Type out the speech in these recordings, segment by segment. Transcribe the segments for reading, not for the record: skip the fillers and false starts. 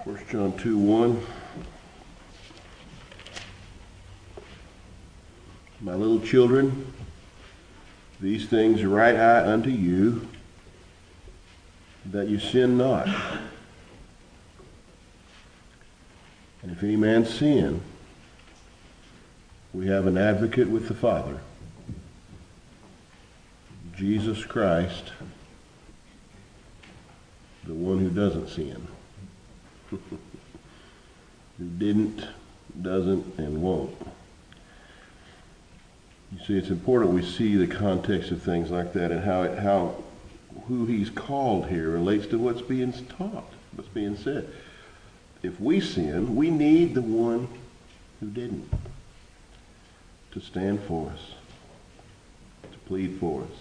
1 John 2:1. My little children, these things write I unto you, that you sin not. And if any man sin, we have an advocate with the Father, Jesus Christ, the one who doesn't sin. Who didn't, doesn't, and won't. You see, it's important we see the context of things like that and how who he's called here relates to what's being taught, what's being said. If we sin, we need the one who didn't to stand for us, to plead for us.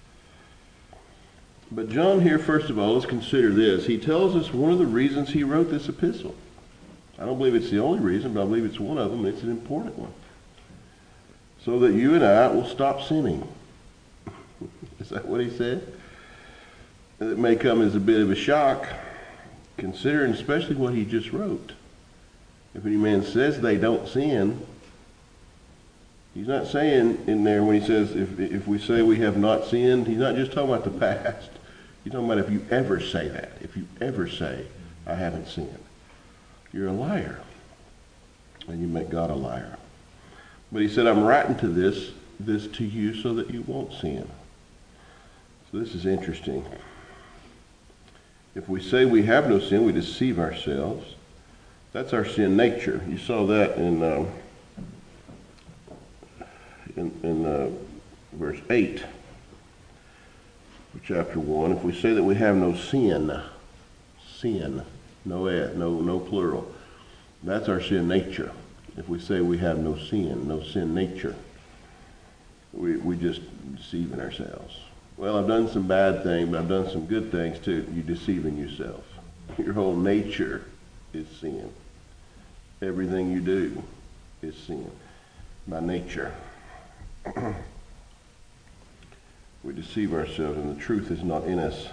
But John here, first of all, let's consider this. He tells us one of the reasons he wrote this epistle. I don't believe it's the only reason, but I believe it's one of them, and it's an important one. So that you and I will stop sinning. Is that what he said? It may come as a bit of a shock, considering especially what he just wrote. If any man says they don't sin, he's not saying in there when he says, if we say we have not sinned, he's not just talking about the past. He's talking about if you ever say that, if you ever say, I haven't sinned, you're a liar. And you make God a liar. But he said, I'm writing to this to you so that you won't sin. So this is interesting. If we say we have no sin, we deceive ourselves. That's our sin nature. You saw that in verse 8 of chapter 1. If we say that we have no sin, no plural, that's our sin nature. If we say we have no sin nature, we just deceiving ourselves. Well, I've done some bad things, but I've done some good things too. You're deceiving yourself. Your whole nature is sin. Everything you do is sin by nature. We deceive ourselves, and the truth is not in us.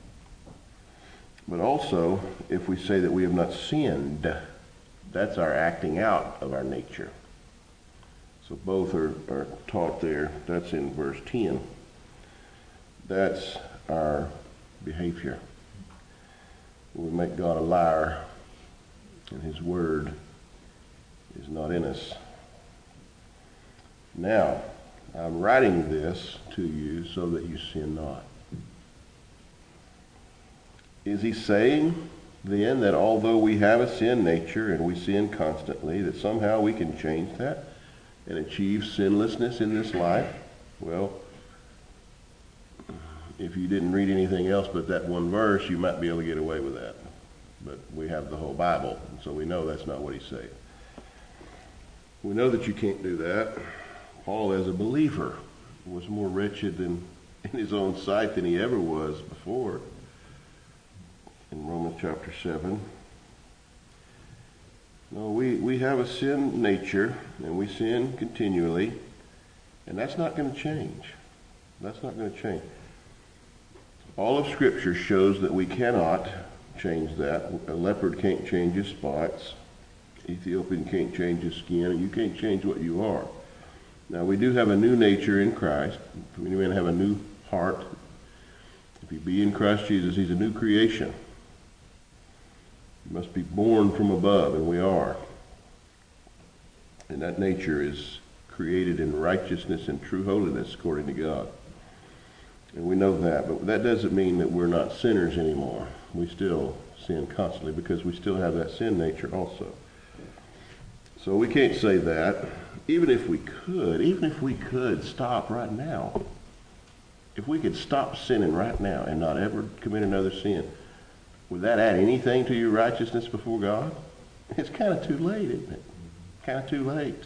But also, if we say that we have not sinned, that's our acting out of our nature. So both are taught there. That's in verse 10. That's our behavior. We make God a liar, and his word is not in us. Now, I'm writing this to you so that you sin not. Is he saying then that although we have a sin nature and we sin constantly, that somehow we can change that and achieve sinlessness in this life? Well, if you didn't read anything else but that one verse, you might be able to get away with that. But we have the whole Bible, and so we know that's not what he's saying. We know that you can't do that. Paul, as a believer, was more wretched in his own sight than he ever was before. In Romans chapter 7. No, we have a sin nature, and we sin continually, and that's not going to change. That's not going to change. All of Scripture shows that we cannot change that. A leopard can't change his spots. Ethiopian can't change his skin, and you can't change what you are. Now, we do have a new nature in Christ. We may have a new heart. If you be in Christ Jesus, he's a new creation. You must be born from above, and we are. And that nature is created in righteousness and true holiness according to God. And we know that, but that doesn't mean that we're not sinners anymore. We still sin constantly because we still have that sin nature also. So we can't say that. Even if we could stop right now, if we could stop sinning right now and not ever commit another sin, would that add anything to your righteousness before God? It's kind of too late, isn't it? Kind of too late.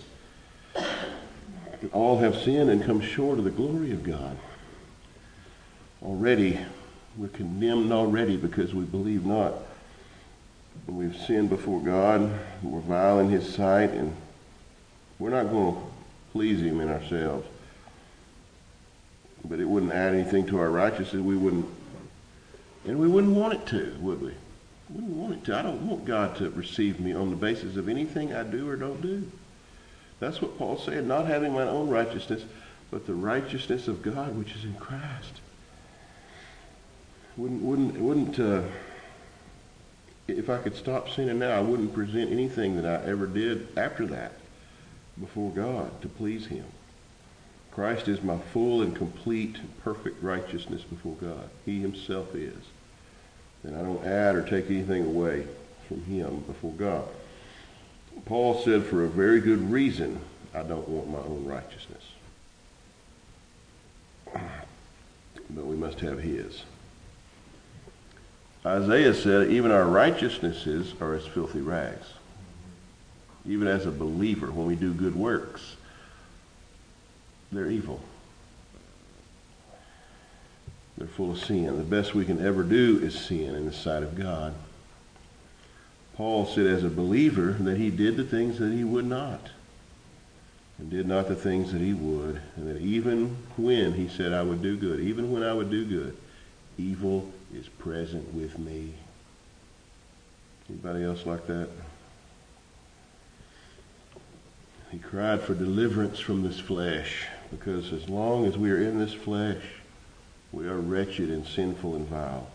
All have sinned and come short of the glory of God. Already, we're condemned already because we believe not. We've sinned before God. We're vile in his sight, and we're not going to please him in ourselves. But it wouldn't add anything to our righteousness. We wouldn't want it to, would we? Wouldn't want it to. I don't want God to receive me on the basis of anything I do or don't do. That's what Paul said, not having my own righteousness, but the righteousness of God which is in Christ. If I could stop sinning now, I wouldn't present anything that I ever did after that before God to please him. Christ is my full and complete, perfect righteousness before God. He himself is. And I don't add or take anything away from him before God. Paul said, for a very good reason, I don't want my own righteousness. But we must have his. Isaiah said, even our righteousnesses are as filthy rags. Even as a believer, when we do good works, they're evil. They're full of sin. The best we can ever do is sin in the sight of God. Paul said as a believer that he did the things that he would not, and did not the things that he would, and that even when he said I would do good, even when I would do good, evil is present with me. Anybody else like that? He cried for deliverance from this flesh, because as long as we are in this flesh, we are wretched and sinful and vile.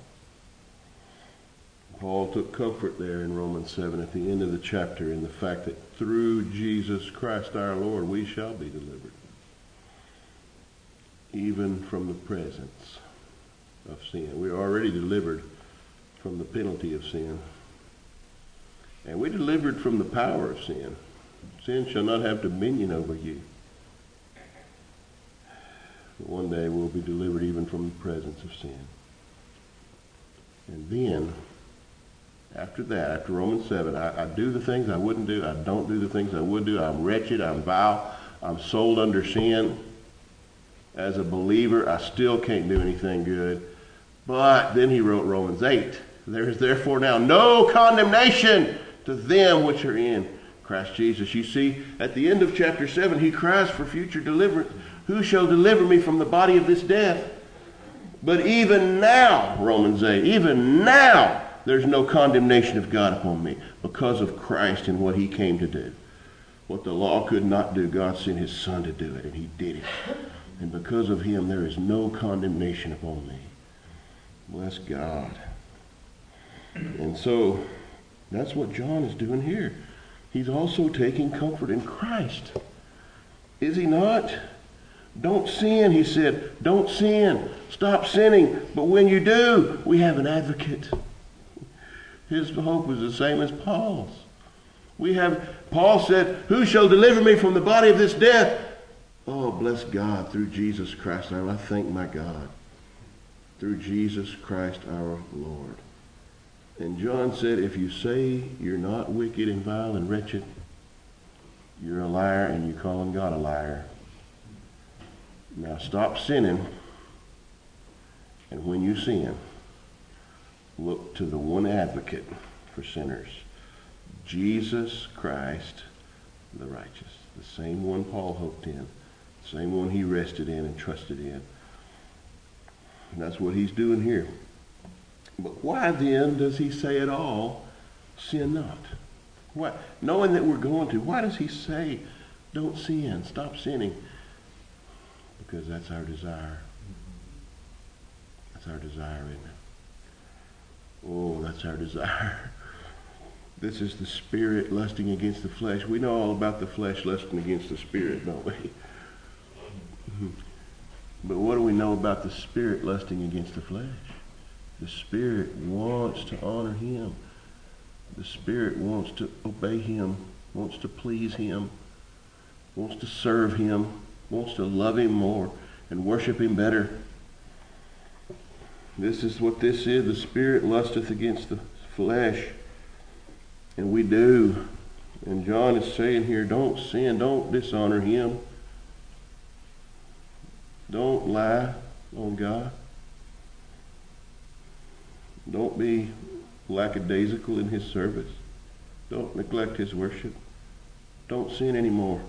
Paul took comfort there in Romans 7 at the end of the chapter in the fact that through Jesus Christ our Lord we shall be delivered, even from the presence of sin. We are already delivered from the penalty of sin, and we're delivered from the power of sin. Sin shall not have dominion over you. But one day we'll be delivered even from the presence of sin. And then, after that, after Romans 7, I do the things I wouldn't do. I don't do the things I would do. I'm wretched. I'm vile. I'm sold under sin. As a believer, I still can't do anything good. But then he wrote Romans 8. There is therefore now no condemnation to them which are in Christ Jesus. You see, at the end of chapter 7, he cries for future deliverance. Who shall deliver me from the body of this death? But even now, Romans 8, even now, there's no condemnation of God upon me because of Christ and what he came to do. What the law could not do, God sent his Son to do it, and he did it. And because of him, there is no condemnation upon me. Bless God. And so, that's what John is doing here. He's also taking comfort in Christ. Is he not? Don't sin, he said. Don't sin. Stop sinning. But when you do, we have an advocate. His hope was the same as Paul's. Paul said, who shall deliver me from the body of this death? Oh, bless God, through Jesus Christ. I thank my God. Through Jesus Christ our Lord. And John said, if you say you're not wicked and vile and wretched, you're a liar and you're calling God a liar. Now stop sinning, and when you sin, look to the one advocate for sinners, Jesus Christ the righteous, the same one Paul hoped in, the same one he rested in and trusted in. And that's what he's doing here. But why then does he say at all, sin not? Why, knowing that we're going to, why does he say, don't sin, stop sinning? Because that's our desire. That's our desire, isn't it? Oh, that's our desire. This is the spirit lusting against the flesh. We know all about the flesh lusting against the spirit, don't we? But what do we know about the spirit lusting against the flesh? The spirit wants to honor him. The spirit wants to obey him, wants to please him, wants to serve him, wants to love him more and worship him better. This is what this is. The spirit lusteth against the flesh. And we do. And John is saying here, don't sin, don't dishonor him. Don't lie on God. Don't be lackadaisical in his service. Don't neglect his worship. Don't sin anymore.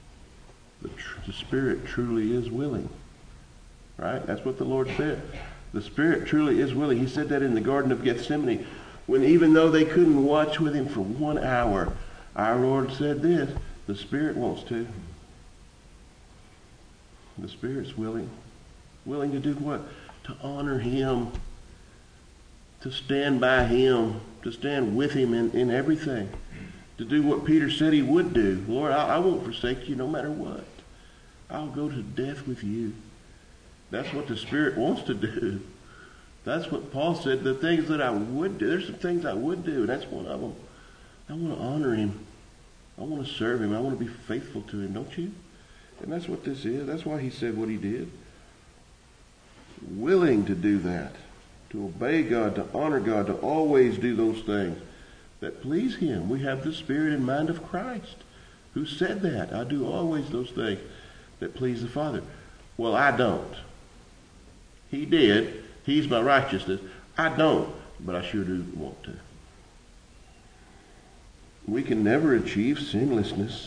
The Spirit truly is willing. Right? That's what the Lord said. The Spirit truly is willing. He said that in the Garden of Gethsemane, when even though they couldn't watch with him for 1 hour, our Lord said this, the Spirit wants to. The Spirit's willing. Willing to do what? To honor him. To stand by him. To stand with him in everything. To do what Peter said he would do. Lord, I won't forsake you no matter what. I'll go to death with you. That's what the Spirit wants to do. That's what Paul said, the things that I would do. There's some things I would do, and that's one of them. I want to honor him. I want to serve him. I want to be faithful to him, don't you? And that's what this is. That's why he said what he did. Willing to do that. To obey God, to honor God, to always do those things that please him. We have the spirit and mind of Christ, who said that. I do always those things that please the Father. Well, I don't. He did. He's my righteousness. I don't, but I sure do want to. We can never achieve sinlessness,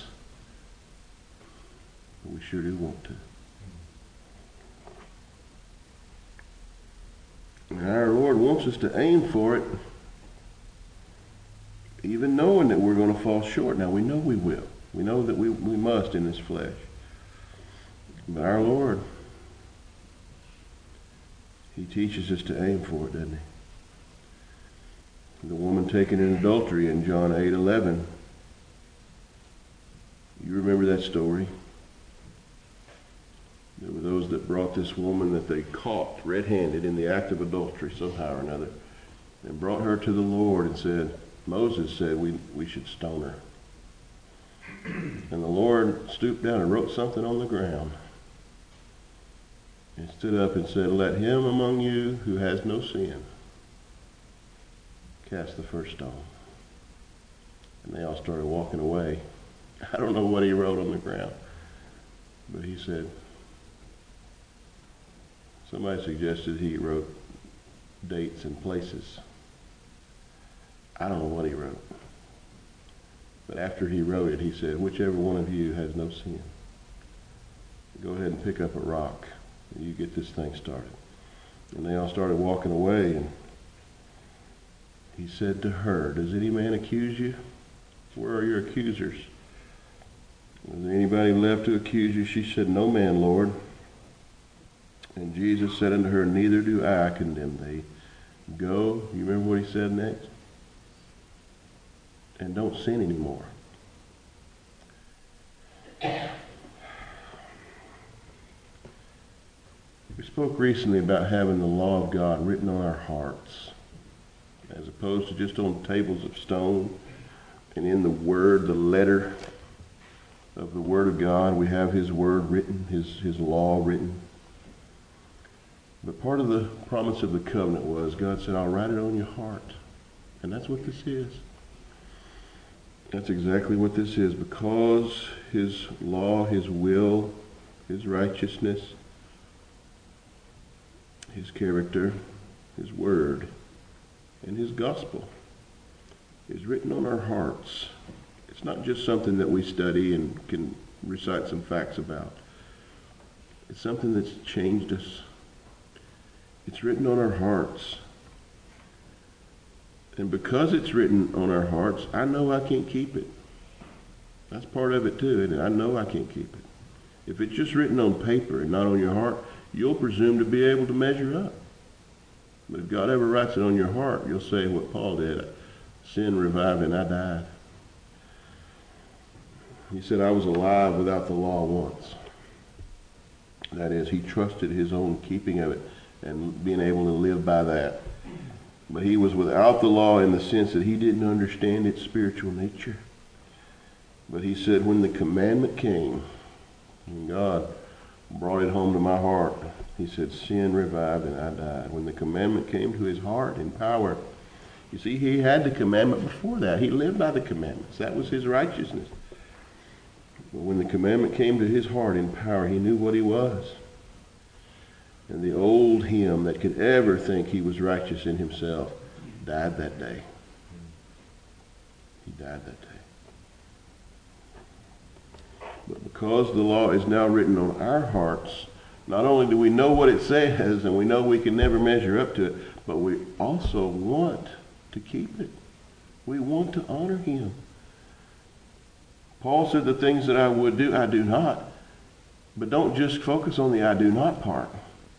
but we sure do want to. And our Lord wants us to aim for it, even knowing that we're going to fall short. Now, we know we will. We know that we must in this flesh. But our Lord, he teaches us to aim for it, doesn't he? The woman taken in adultery in John 8:11. You remember that story? There were those that brought this woman that they caught red-handed in the act of adultery somehow or another, and brought her to the Lord and said, Moses said we should stone her. And the Lord stooped down and wrote something on the ground. And stood up and said, let him among you who has no sin cast the first stone. And they all started walking away. I don't know what he wrote on the ground, but he said, somebody suggested he wrote dates and places. I don't know what he wrote. But after he wrote it, he said, whichever one of you has no sin, go ahead and pick up a rock. You get this thing started. And they all started walking away, and he said to her, does any man accuse you? Where are your accusers? Is there anybody left to accuse you? She said, no man, Lord. And Jesus said unto her, neither do I condemn thee. Go, you remember what he said next? And don't sin anymore. We spoke recently about having the law of God written on our hearts, as opposed to just on tables of stone. And in the Word, the letter of the Word of God, we have his Word written, his law written. But part of the promise of the covenant was, God said, I'll write it on your heart. And that's what this is. That's exactly what this is. Because his law, his will, his righteousness, his character, his word, and his gospel is written on our hearts. It's not just something that we study and can recite some facts about. It's something that's changed us. It's written on our hearts. And because it's written on our hearts, I know I can't keep it. That's part of it too, and I know I can't keep it. If it's just written on paper and not on your heart, you'll presume to be able to measure up. But if God ever writes it on your heart, you'll say what Paul did, sin revived and I died. He said, I was alive without the law once. That is, he trusted his own keeping of it and being able to live by that. But he was without the law in the sense that he didn't understand its spiritual nature. But he said, when the commandment came, and God brought it home to my heart, he said, sin revived and I died. When the commandment came to his heart in power, you see, he had the commandment before that. He lived by the commandments. That was his righteousness. But when the commandment came to his heart in power, he knew what he was. And the old him that could ever think he was righteous in himself died that day. He died that day. But because the law is now written on our hearts, Not only do we know what it says, and we know we can never measure up to it, but we also want to keep it. We want to honor him. Paul said, the things that I would do, I do not. But don't just focus on the I do not part.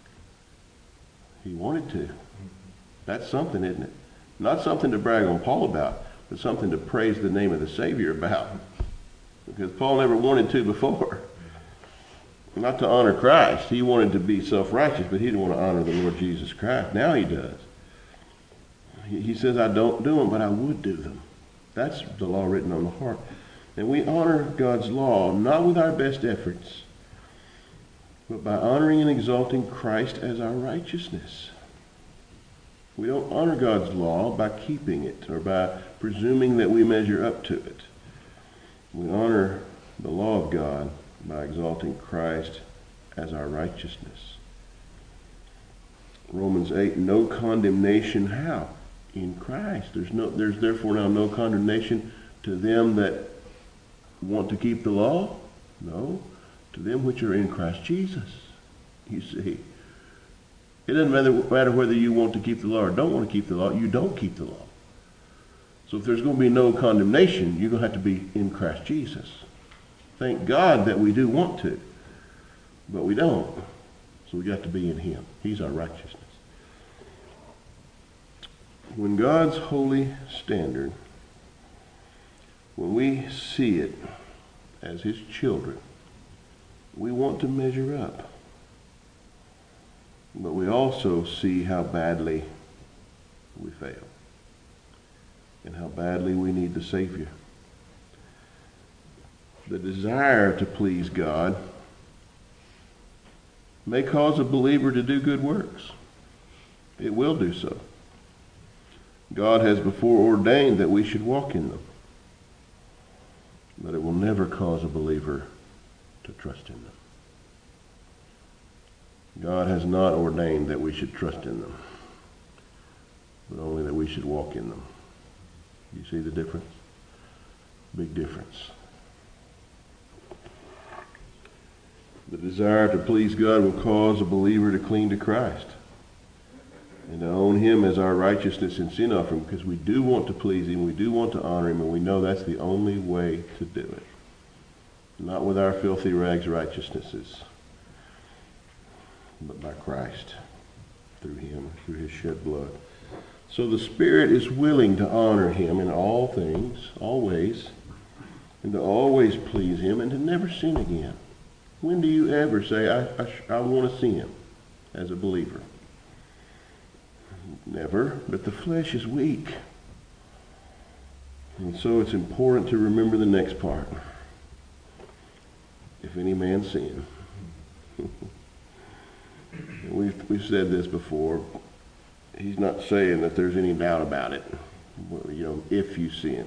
He wanted to. That's something, isn't it? Not something to brag on Paul about, but something to praise the name of the Savior about. Because Paul never wanted to before. Not to honor Christ. He wanted to be self-righteous, but he didn't want to honor the Lord Jesus Christ. Now he does. He says, I don't do them, but I would do them. That's the law written on the heart. And we honor God's law, not with our best efforts, but by honoring and exalting Christ as our righteousness. We don't honor God's law by keeping it or by presuming that we measure up to it. We honor the law of God by exalting Christ as our righteousness. Romans 8, no condemnation how? In Christ. There's therefore now no condemnation to them that want to keep the law? No. To them which are in Christ Jesus. You see. It doesn't matter whether you want to keep the law or don't want to keep the law. You don't keep the law. So if there's going to be no condemnation, you're going to have to be in Christ Jesus. Thank God that we do want to, but we don't. So we got to be in him. He's our righteousness. When God's holy standard, when we see it as his children, we want to measure up. But we also see how badly we fail and how badly we need the Savior. The desire to please God may cause a believer to do good works. It will do so. God has before ordained that we should walk in them. But it will never cause a believer to trust in them. God has not ordained that we should trust in them, but only that we should walk in them. You see the difference? Big difference. The desire to please God will cause a believer to cling to Christ and to own him as our righteousness and sin offering, because we do want to please him, we do want to honor him, and we know that's the only way to do it. Not with our filthy rags righteousnesses, but by Christ, through him, through his shed blood. So the Spirit is willing to honor him in all things, always, and to always please him and to never sin again. When do you ever say, I want to sin as a believer? Never, but the flesh is weak. And so it's important to remember the next part. If any man sin. We've said this before. He's not saying that there's any doubt about it. If you sin.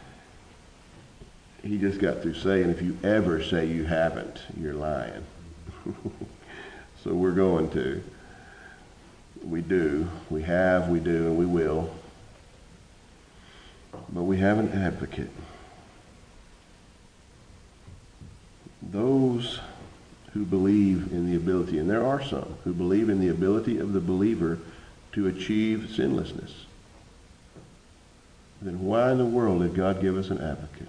He just got through saying, if you ever say you haven't, you're lying. So we're going to. We do. We have, we do, and we will. But we have an advocate. Those who believe in the ability, and there are some who believe in the ability of the believer to achieve sinlessness, then why in the world did God give us an advocate?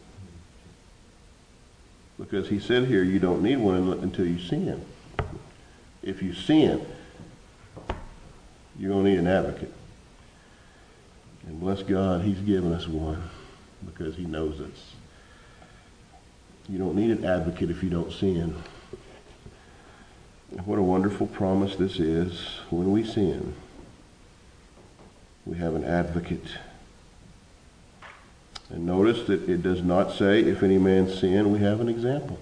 Because he said here, you don't need one until you sin. If you sin, you're going to need an advocate. And bless God, he's given us one because he knows us. You don't need an advocate if you don't sin. And what a wonderful promise this is. When we sin, we have an advocate. And notice that it does not say, if any man sin, we have an example.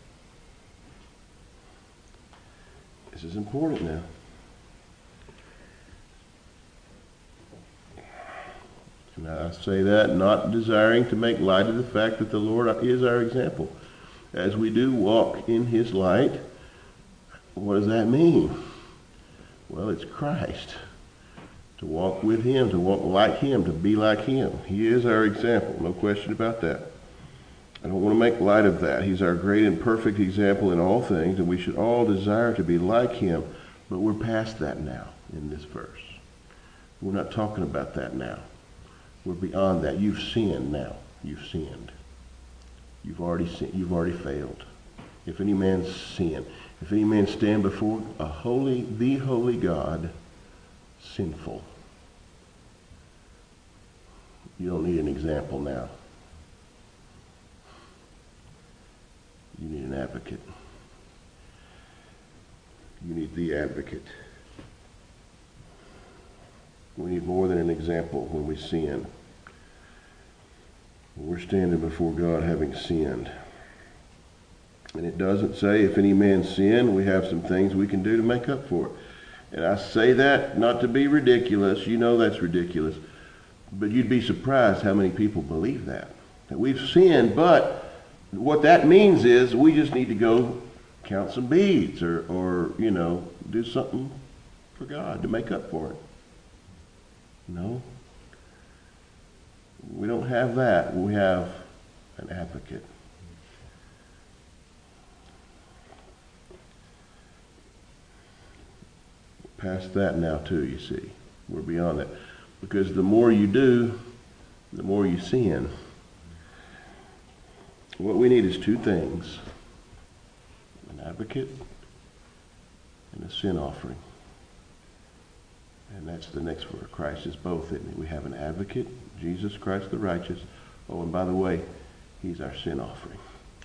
This is important now. And I say that not desiring to make light of the fact that the Lord is our example. As we do walk in his light, what does that mean? Well, it's Christ. To walk with him, to walk like him, to be like him. He is our example, no question about that. I don't want to make light of that. He's our great and perfect example in all things, and we should all desire to be like him. But we're past that now in this verse. We're not talking about that now. We're beyond that. You've sinned now. You've sinned. You've already sinned. You've already failed. If any man sin, if any man stand before the holy God, sinful. You don't need an example now. You need an advocate. You need the advocate. We need more than an example when we sin. We're standing before God having sinned. And it doesn't say if any man sin, we have some things we can do to make up for it. And I say that not to be ridiculous. You know that's ridiculous. But you'd be surprised how many people believe that we've sinned, but what that means is we just need to go count some beads or do something for God to make up for it. No. We don't have that. We have an advocate. Past that now too, you see. We're beyond that. Because the more you do, the more you sin. What we need is two things. An advocate and a sin offering. And that's the next word. Christ is both, isn't he? We have an advocate, Jesus Christ the righteous. Oh, and by the way, he's our sin offering.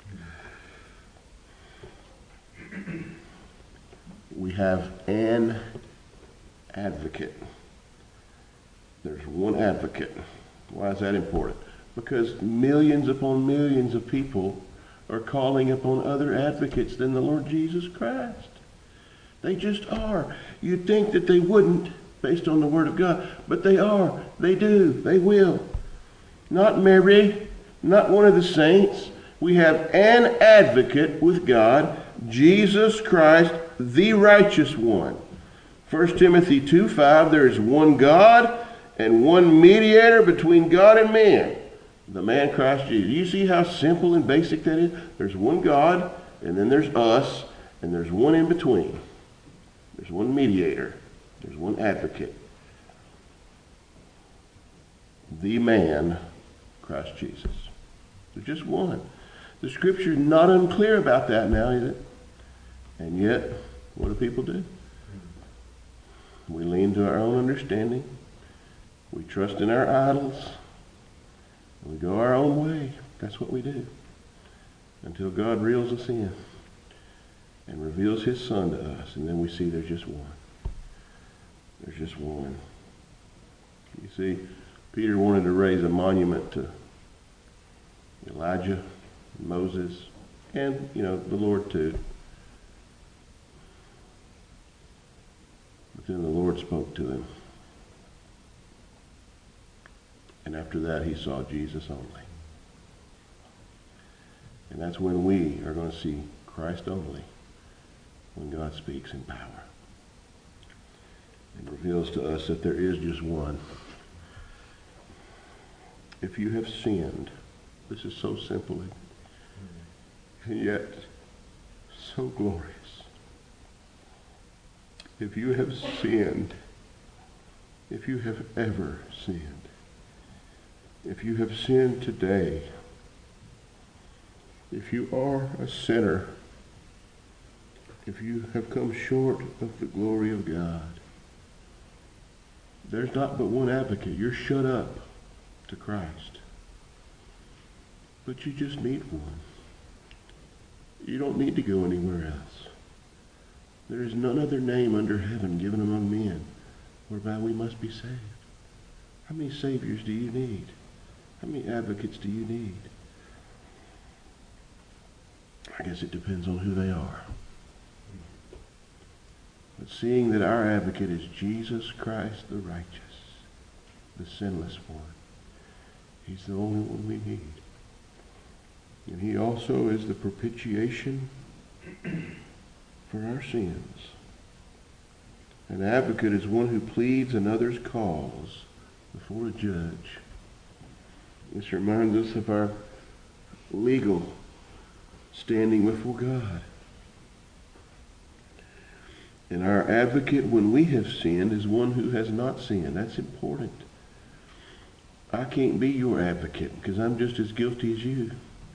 We have an advocate. There's one advocate. Why is that important? Because millions upon millions of people are calling upon other advocates than the Lord Jesus Christ. They just are. You'd think that they wouldn't based on the Word of God, but they are. They do. They will. Not Mary, not one of the saints. We have an advocate with God, Jesus Christ, the righteous one. 1 Timothy 2:5, there is one God and one mediator between God and man, the man Christ Jesus. You see how simple and basic that is? There's one God, and then there's us, and there's one in between. There's one mediator. There's one advocate. The man, Christ Jesus. There's just one. The Scripture is not unclear about that now, is it? And yet, what do people do? We lean to our own understanding. We trust in our idols. We go our own way. That's what we do. Until God reels us in and reveals his Son to us. And then we see there's just one. There's just one. You see, Peter wanted to raise a monument to Elijah, Moses, and, the Lord too. But then the Lord spoke to him. And after that, he saw Jesus only. And that's when we are going to see Christ only, when God speaks in power and reveals to us that there is just one. If you have sinned, this is so simple and yet so glorious. If you have sinned, if you have ever sinned, if you have sinned today, if you are a sinner, if you have come short of the glory of God, there's not but one advocate. You're shut up to Christ. But you just need one. You don't need to go anywhere else. There is none other name under heaven given among men whereby we must be saved. How many saviors do you need? How many advocates do you need? I guess it depends on who they are. But seeing that our advocate is Jesus Christ the righteous, the sinless one, he's the only one we need. And he also is the propitiation for our sins. An advocate is one who pleads another's cause before a judge. This reminds us of our legal standing before God. And our advocate when we have sinned is one who has not sinned. That's important. I can't be your advocate because I'm just as guilty as you.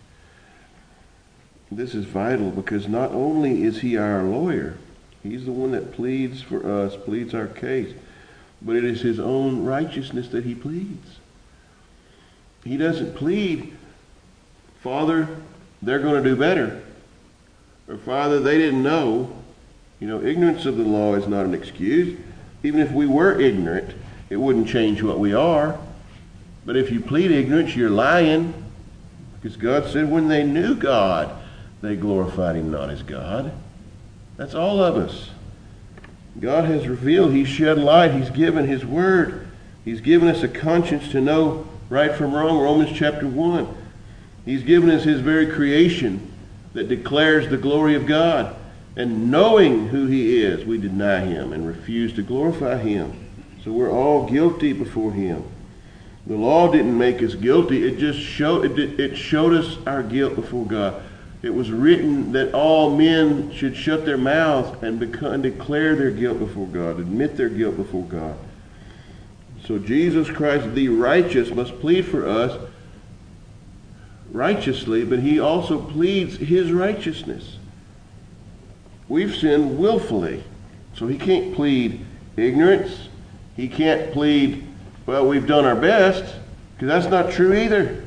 This is vital because not only is he our lawyer, he's the one that pleads for us, pleads our case, but it is his own righteousness that he pleads. He doesn't plead, Father, they're going to do better. Or Father, they didn't know. You know, ignorance of the law is not an excuse. Even if we were ignorant, it wouldn't change what we are. But if you plead ignorance, you're lying. Because God said when they knew God, they glorified him not as God. That's all of us. God has revealed, he's shed light, he's given his word. He's given us a conscience to know right from wrong, Romans chapter 1. He's given us his very creation that declares the glory of God. And knowing who he is, we deny him and refuse to glorify him. So we're all guilty before him. The law didn't make us guilty. It just showed us our guilt before God. It was written that all men should shut their mouths and declare their guilt before God, admit their guilt before God. So Jesus Christ, the righteous, must plead for us righteously, but he also pleads his righteousness. We've sinned willfully, so he can't plead ignorance. He can't plead, well, we've done our best, because that's not true either.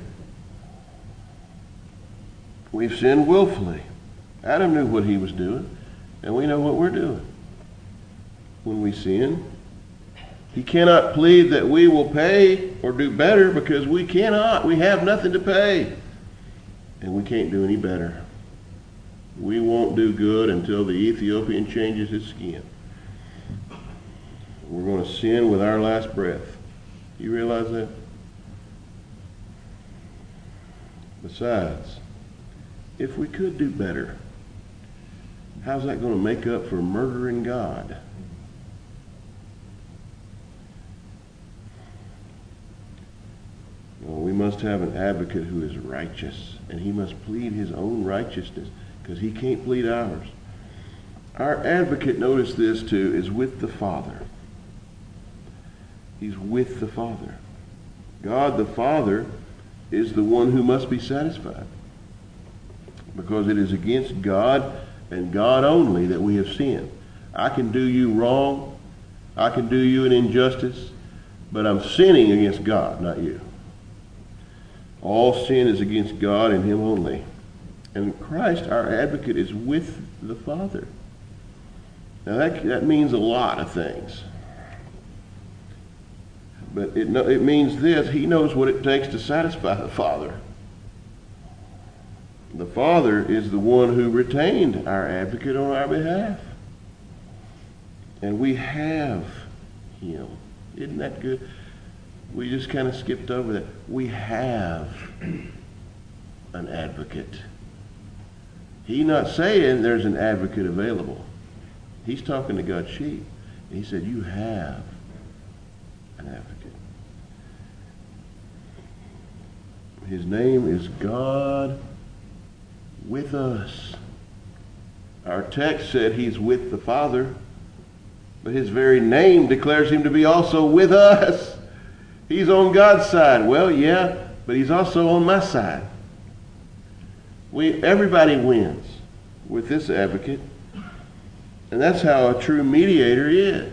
We've sinned willfully. Adam knew what he was doing, and we know what we're doing when we sin. He cannot plead that we will pay or do better because we cannot. We have nothing to pay, and we can't do any better. We won't do good until the Ethiopian changes his skin. We're going to sin with our last breath. You realize that? Besides, if we could do better, how's that going to make up for murdering God? Well, we must have an advocate who is righteous, and he must plead his own righteousness because he can't plead ours. Our advocate, notice this too, is with the Father. He's with the Father. God the Father is the one who must be satisfied because it is against God and God only that we have sinned. I can do you wrong. I can do you an injustice, but I'm sinning against God, not you. All sin is against God and him only. And Christ, our advocate, is with the Father. Now that means a lot of things. But it means this: he knows what it takes to satisfy the Father. The Father is the one who retained our advocate on our behalf. And we have him. Isn't that good? We just kind of skipped over that. We have an advocate. He's not saying there's an advocate available. He's talking to God's sheep. He said, you have an advocate. His name is God with us. Our text said he's with the Father, but his very name declares him to be also with us. He's on God's side. Well, yeah, but he's also on my side. Everybody wins with this advocate. And that's how a true mediator is.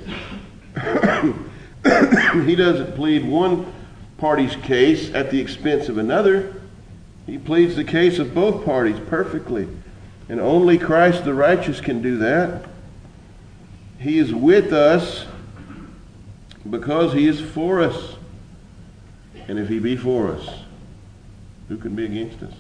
He doesn't plead one party's case at the expense of another. He pleads the case of both parties perfectly. And only Christ the righteous can do that. He is with us because he is for us. And if he be for us, who can be against us?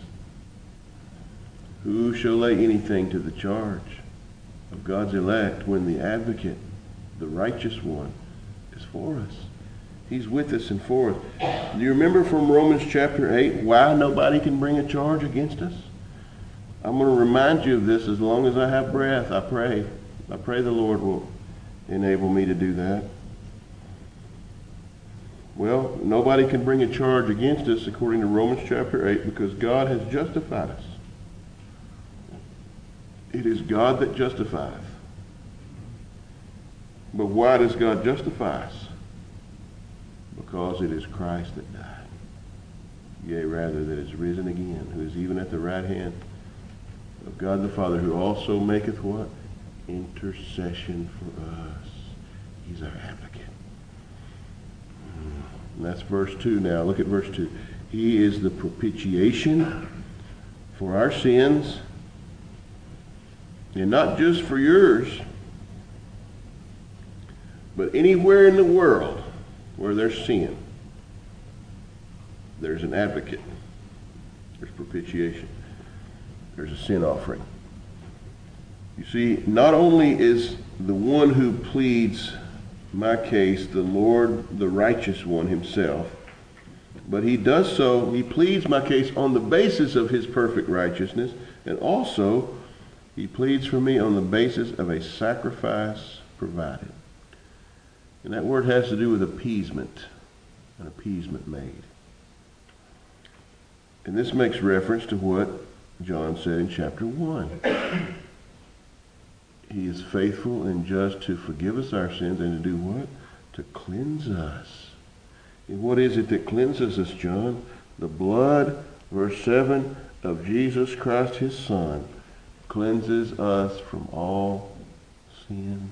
Who shall lay anything to the charge of God's elect when the advocate, the righteous one, is for us? He's with us and for us. Do you remember from Romans chapter 8 why nobody can bring a charge against us? I'm going to remind you of this as long as I have breath. I pray the Lord will enable me to do that. Well, nobody can bring a charge against us according to Romans chapter 8 because God has justified us. It is God that justifieth. But why does God justify us? Because it is Christ that died. Yea, rather, that is risen again, who is even at the right hand of God the Father, who also maketh what? Intercession for us. He's our advocate. And that's verse 2 now. Look at verse 2. He is the propitiation for our sins, and not just for yours, but anywhere in the world where there's sin, there's an advocate. There's propitiation. There's a sin offering. You see, not only is the one who pleads my case the Lord, the righteous one himself, but he does so, he pleads my case on the basis of his perfect righteousness, and also he pleads for me on the basis of a sacrifice provided. And that word has to do with appeasement, an appeasement made. And this makes reference to what John said in chapter 1. He is faithful and just to forgive us our sins and to do what? To cleanse us. And what is it that cleanses us, John? The blood, verse 7, of Jesus Christ, his Son, cleanses us from all sin.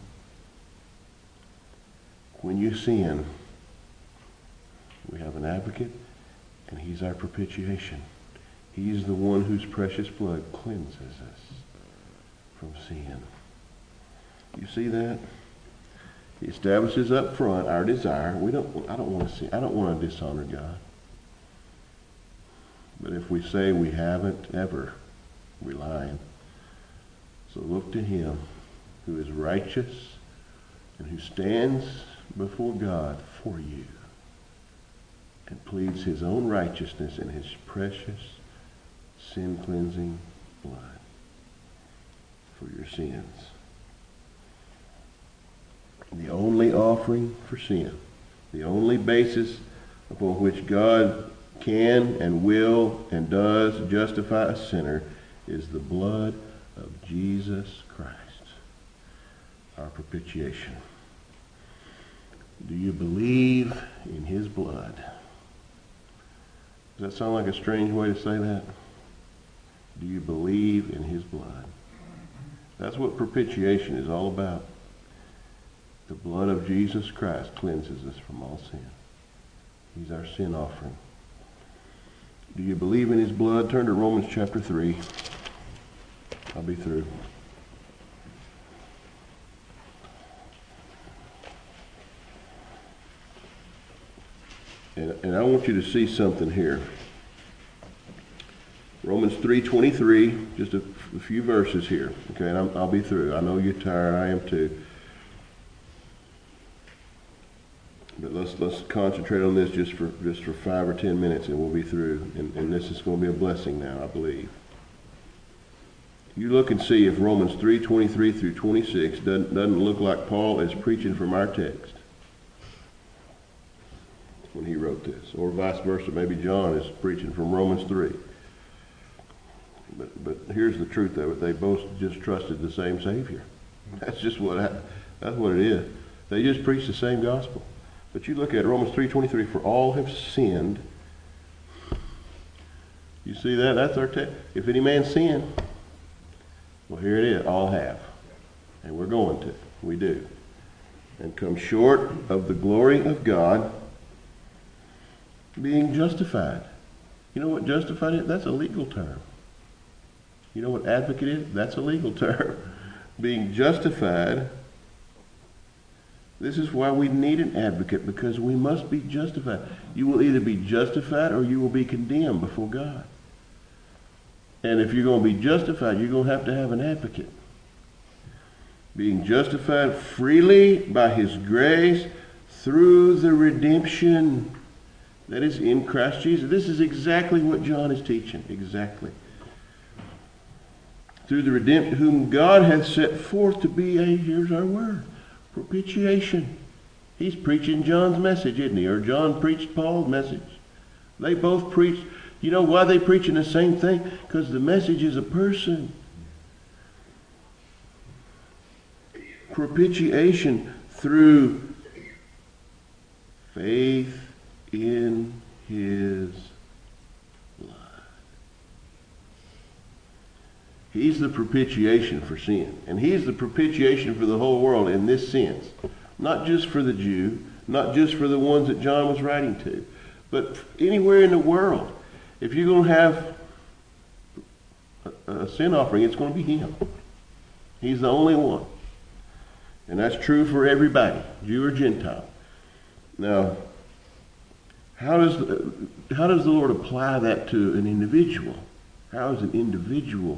When you sin, we have an advocate, and he's our propitiation. He's the one whose precious blood cleanses us from sin. You see that? He establishes up front our desire. I don't want to sin. I don't want to dishonor God. But if we say we haven't ever, we're lying. So look to him who is righteous and who stands before God for you and pleads his own righteousness and his precious sin-cleansing blood for your sins. The only offering for sin, the only basis upon which God can and will and does justify a sinner is the blood of Jesus Christ, our propitiation. Do you believe in his blood? Does that sound like a strange way to say that? Do you believe in his blood? That's what propitiation is all about. The blood of Jesus Christ cleanses us from all sin. He's our sin offering. Do you believe in his blood? Turn to Romans chapter 3. I'll be through. And I want you to see something here. Romans 3:23, just a few verses here. Okay, and I'll be through. I know you're tired. I am too. But let's concentrate on this just for 5 or 10 minutes, and we'll be through. And this is going to be a blessing now, I believe. You look and see if Romans 3:23 through 26 doesn't look like Paul is preaching from our text when he wrote this, or vice versa. Maybe John is preaching from Romans 3. But here's the truth of it: they both just trusted the same Savior. That's what it is. They just preach the same gospel. But you look at Romans 3:23, for all have sinned. You see that? That's our text. If any man sin, well, here it is. All have. And we're going to. We do. And come short of the glory of God, being justified. You know what justified is? That's a legal term. You know what advocate is? That's a legal term. Being justified. This is why we need an advocate, because we must be justified. You will either be justified or you will be condemned before God. And if you're going to be justified, you're going to have an advocate. Being justified freely by his grace through the redemption that is in Christ Jesus. This is exactly what John is teaching. Exactly. Through the redemption whom God hath set forth to be here's our word, propitiation. He's preaching John's message, isn't he? Or John preached Paul's message. They both preached. You know why they preaching the same thing? Because the message is a person. Propitiation through faith in his blood. He's the propitiation for sin. And he's the propitiation for the whole world in this sense. Not just for the Jew, not just for the ones that John was writing to, but anywhere in the world. If you're going to have a sin offering, it's going to be him. He's the only one. And that's true for everybody, Jew or Gentile. Now, how does the Lord apply that to an individual? How does an individual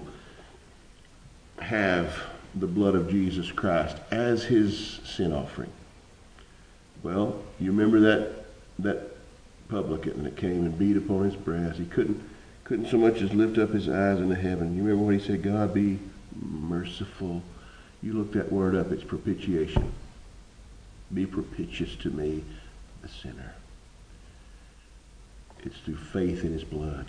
have the blood of Jesus Christ as his sin offering? Well, you remember that publican that came and beat upon his breast. He couldn't so much as lift up his eyes into heaven. You remember what he said? God, be merciful. You look that word up. It's propitiation. Be propitious to me, the sinner. It's through faith in his blood.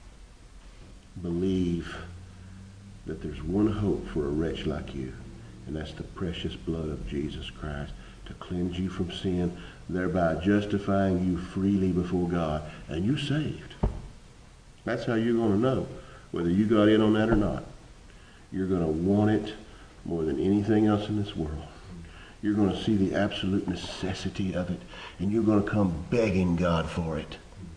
Believe that there's one hope for a wretch like you, and that's the precious blood of Jesus Christ to cleanse you from sin, thereby justifying you freely before God, and you're saved. That's how you're going to know whether you got in on that or not. You're going to want it more than anything else in this world. You're going to see the absolute necessity of it, and you're going to come begging God for it.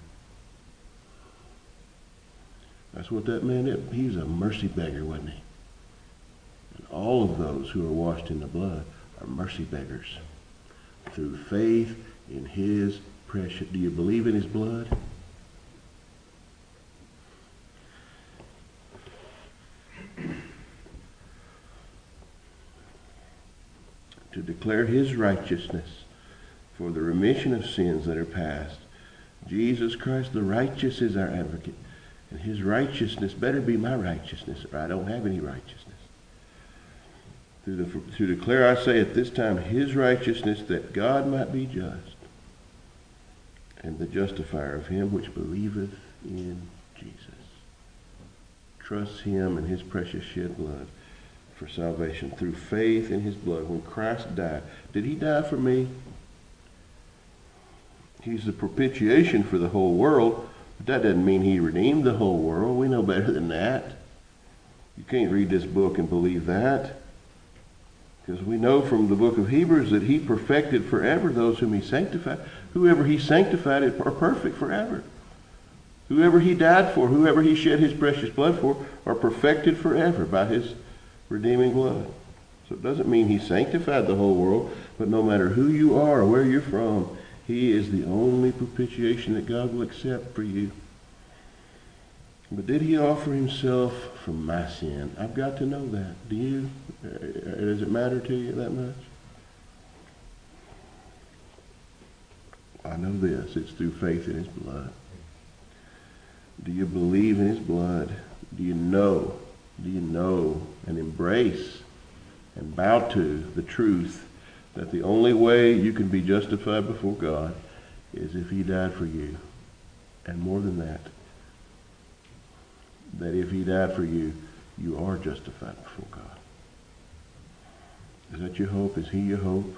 That's what that man did. He was a mercy beggar, wasn't he? And all of those who are washed in the blood are mercy beggars. Through faith in his precious... Do you believe in his blood? To declare his righteousness for the remission of sins that are past. Jesus Christ, the righteous, is our advocate. And his righteousness better be my righteousness, or I don't have any righteousness. To declare, I say at this time, his righteousness, that God might be just, and the justifier of him which believeth in Jesus. Trust him and his precious shed blood for salvation through faith in his blood. When Christ died, did he die for me? He's the propitiation for the whole world, but that doesn't mean he redeemed the whole world. We know better than that. You can't read this book and believe that, because we know from the book of Hebrews that he perfected forever those whom he sanctified. Whoever he sanctified are perfect forever. Whoever he died for, whoever he shed his precious blood for, are perfected forever by his redeeming blood. So it doesn't mean he sanctified the whole world, but no matter who you are or where you're from, he is the only propitiation that God will accept for you. But did he offer himself for my sin? I've got to know that. Do you? Does it matter to you that much? I know this. It's through faith in his blood. Do you believe in his blood? Do you know and embrace and bow to the truth that the only way you can be justified before God is if he died for you? And more than that, that if he died for you, you are justified before God. Is that your hope? Is he your hope?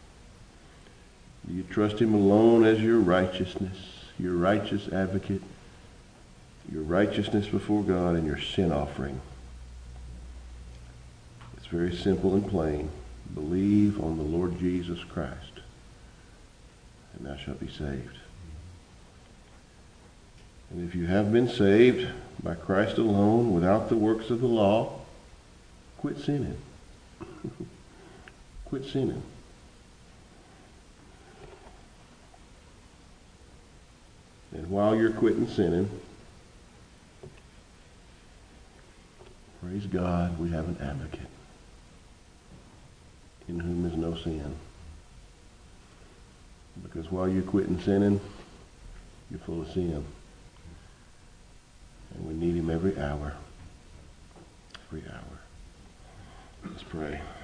Do you trust him alone as your righteousness, your righteous advocate, your righteousness before God, and your sin offering? It's very simple and plain. Believe on the Lord Jesus Christ, and thou shalt be saved. And if you have been saved by Christ alone, without the works of the law, quit sinning. Quit sinning. And while you're quitting sinning, praise God, we have an advocate in whom is no sin. Because while you're quitting sinning, you're full of sin. And we need him every hour. Every hour. Let's pray.